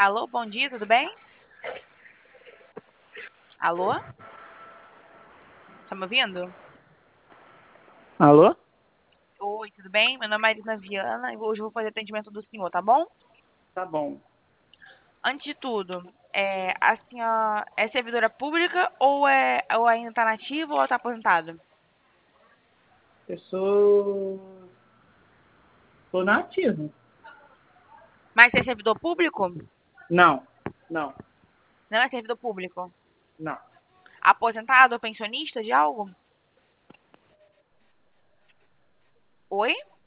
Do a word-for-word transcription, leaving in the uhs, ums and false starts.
Alô, bom dia, tudo bem? Alô? Tá me ouvindo? Alô? Oi, tudo bem? Meu nome é Marina Viana e hoje eu vou fazer atendimento do senhor, tá bom? Tá bom. Antes de tudo, é, a senhora é servidora pública ou, é, ou ainda tá nativa ou tá aposentada? Eu sou. Tô na ativa. Mas você é servidor público? Não, não, Não é servidor público. não. Aposentado ou pensionista de algo? Oi?